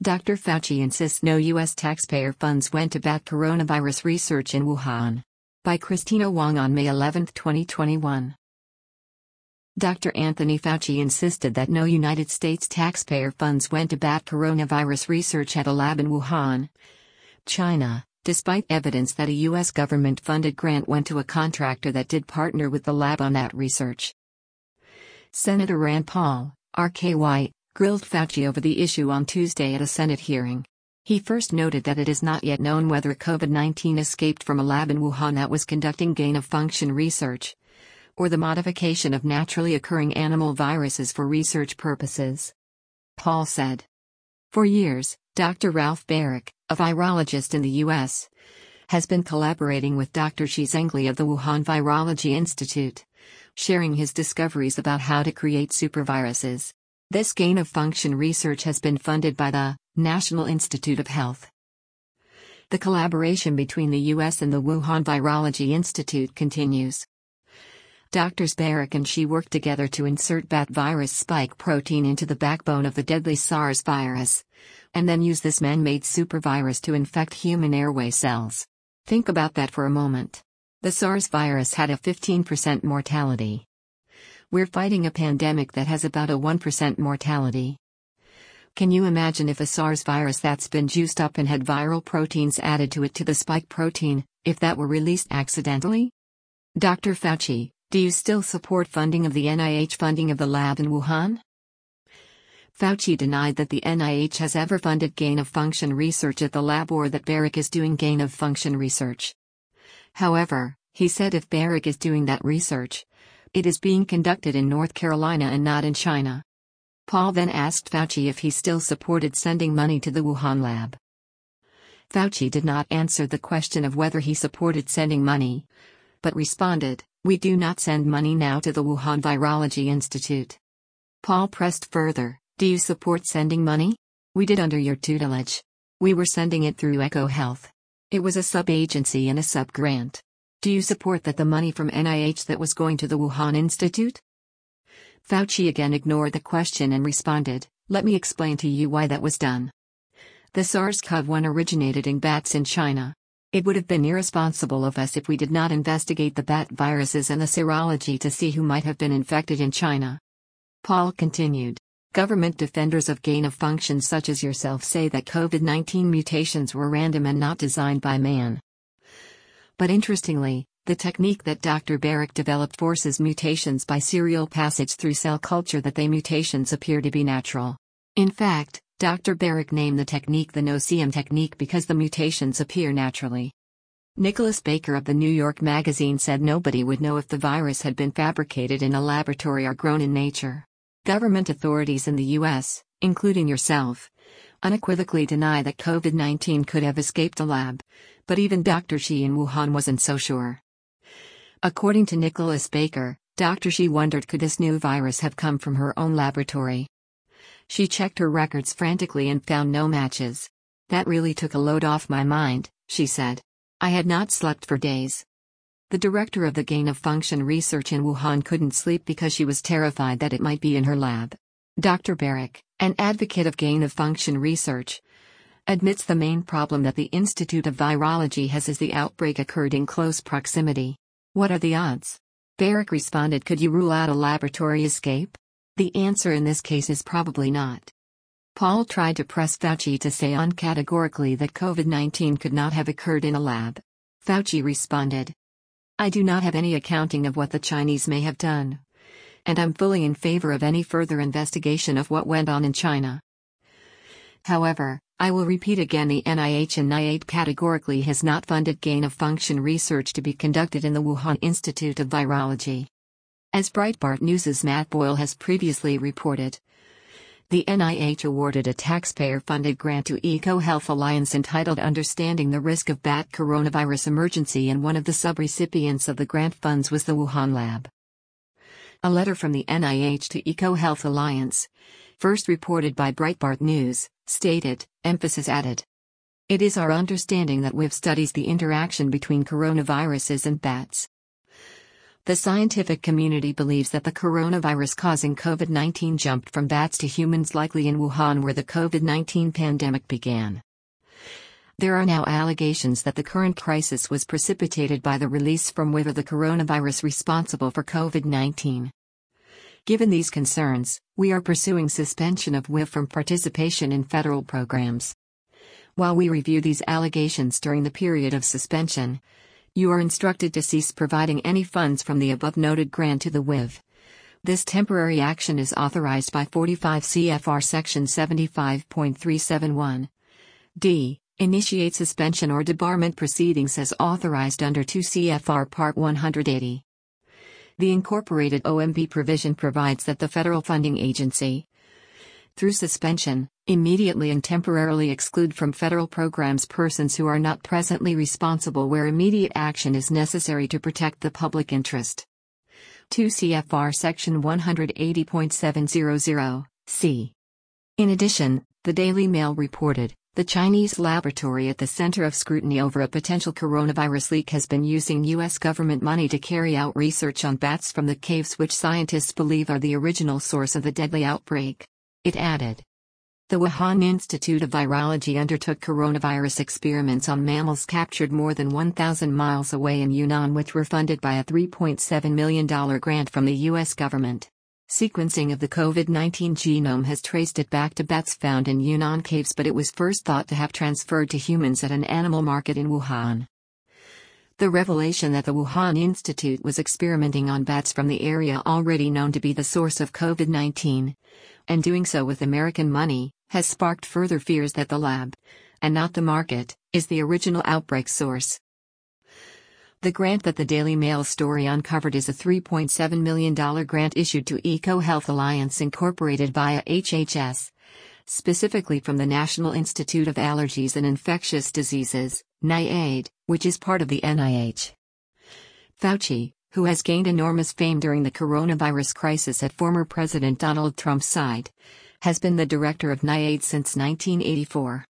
Dr. Fauci insists no U.S. taxpayer funds went to bat coronavirus research in Wuhan. By Christina Wong on May 11, 2021. Dr. Anthony Fauci insisted that no United States taxpayer funds went to bat coronavirus research at a lab in Wuhan, China, despite evidence that a U.S. government-funded grant went to a contractor that did partner with the lab on that research. Senator Rand Paul, RKY, grilled Fauci over the issue on Tuesday at a Senate hearing. He first noted that it is not yet known whether COVID-19 escaped from a lab in Wuhan that was conducting gain-of-function research, or the modification of naturally occurring animal viruses for research purposes. Paul said. For years, Dr. Ralph Baric, a virologist in the U.S., has been collaborating with Dr. Shi Zhengli of the Wuhan Virology Institute, sharing his discoveries about how to create superviruses. This gain-of-function research has been funded by the National Institute of Health. The collaboration between the U.S. and the Wuhan Virology Institute continues. Drs. Baric and Shi worked together to insert bat virus spike protein into the backbone of the deadly SARS virus, and then use this man-made supervirus to infect human airway cells. Think about that for a moment. The SARS virus had a 15% mortality. We're fighting a pandemic that has about a 1% mortality. Can you imagine if a SARS virus that's been juiced up and had viral proteins added to it to the spike protein, if that were released accidentally? Dr. Fauci, do you still support funding of the NIH funding of the lab in Wuhan? Fauci denied that the NIH has ever funded gain-of-function research at the lab or that Baric is doing gain-of-function research. However, he said if Baric is doing that research, it is being conducted in North Carolina and not in China. Paul then asked Fauci if he still supported sending money to the Wuhan lab. Fauci did not answer the question of whether he supported sending money, but responded, "We do not send money now to the Wuhan Virology Institute." Paul pressed further, "Do you support sending money? We did under your tutelage. We were sending it through EcoHealth. It was a sub-agency and a sub-grant. Do you support that the money from NIH that was going to the Wuhan Institute?" Fauci again ignored the question and responded, "Let me explain to you why that was done. The SARS-CoV-1 originated in bats in China. It would have been irresponsible of us if we did not investigate the bat viruses and the serology to see who might have been infected in China." Paul continued, "Government defenders of gain-of-function such as yourself say that COVID-19 mutations were random and not designed by man. But interestingly, the technique that Dr. Baric developed forces mutations by serial passage through cell culture that they mutations appear to be natural. In fact, Dr. Baric named the technique the no-seum technique because the mutations appear naturally." Nicholas Baker of the New York Magazine said nobody would know if the virus had been fabricated in a laboratory or grown in nature. Government authorities in the U.S., including yourself, unequivocally deny that COVID-19 could have escaped a lab, but even Dr. Shi in Wuhan wasn't so sure. According to Nicholas Baker, Dr. Shi wondered could this new virus have come from her own laboratory. She checked her records frantically and found no matches. "That really took a load off my mind," she said. "I had not slept for days." The director of the gain-of-function research in Wuhan couldn't sleep because she was terrified that it might be in her lab. Dr. Baric, an advocate of gain-of-function research, admits the main problem that the Institute of Virology has is the outbreak occurred in close proximity. "What are the odds?" Baric responded, "Could you rule out a laboratory escape? The answer in this case is probably not." Paul tried to press Fauci to say uncategorically that COVID-19 could not have occurred in a lab. Fauci responded, "I do not have any accounting of what the Chinese may have done. And I'm fully in favor of any further investigation of what went on in China. However, I will repeat again, the NIH and NIAID categorically has not funded gain-of-function research to be conducted in the Wuhan Institute of Virology." As Breitbart News' Matt Boyle has previously reported, the NIH awarded a taxpayer-funded grant to EcoHealth Alliance entitled Understanding the Risk of Bat Coronavirus Emergency, and one of the subrecipients of the grant funds was the Wuhan lab. A letter from the NIH to EcoHealth Alliance, first reported by Breitbart News, stated, emphasis added, "It is our understanding that WIV studies the interaction between coronaviruses and bats. The scientific community believes that the coronavirus causing COVID-19 jumped from bats to humans, likely in Wuhan, where the COVID-19 pandemic began. There are now allegations that the current crisis was precipitated by the release from WIV of the coronavirus responsible for COVID-19. Given these concerns, we are pursuing suspension of WIV from participation in federal programs. While we review these allegations during the period of suspension, you are instructed to cease providing any funds from the above-noted grant to the WIV. This temporary action is authorized by 45 CFR Section 75.371. D. Initiate suspension or debarment proceedings as authorized under 2 CFR Part 180. The incorporated OMB provision provides that the federal funding agency, through suspension, immediately and temporarily exclude from federal programs persons who are not presently responsible where immediate action is necessary to protect the public interest. 2 CFR Section 180.700, c. In addition, the Daily Mail reported, the Chinese laboratory at the center of scrutiny over a potential coronavirus leak has been using U.S. government money to carry out research on bats from the caves which scientists believe are the original source of the deadly outbreak. It added. The Wuhan Institute of Virology undertook coronavirus experiments on mammals captured more than 1,000 miles away in Yunnan, which were funded by a $3.7 million grant from the U.S. government. Sequencing of the COVID-19 genome has traced it back to bats found in Yunnan caves, but it was first thought to have transferred to humans at an animal market in Wuhan. The revelation that the Wuhan Institute was experimenting on bats from the area already known to be the source of COVID-19, and doing so with American money, has sparked further fears that the lab, and not the market, is the original outbreak source. The grant that the Daily Mail story uncovered is a $3.7 million grant issued to EcoHealth Alliance Incorporated via HHS, specifically from the National Institute of Allergies and Infectious Diseases, NIAID, which is part of the NIH. Fauci, who has gained enormous fame during the coronavirus crisis at former President Donald Trump's side, has been the director of NIAID since 1984.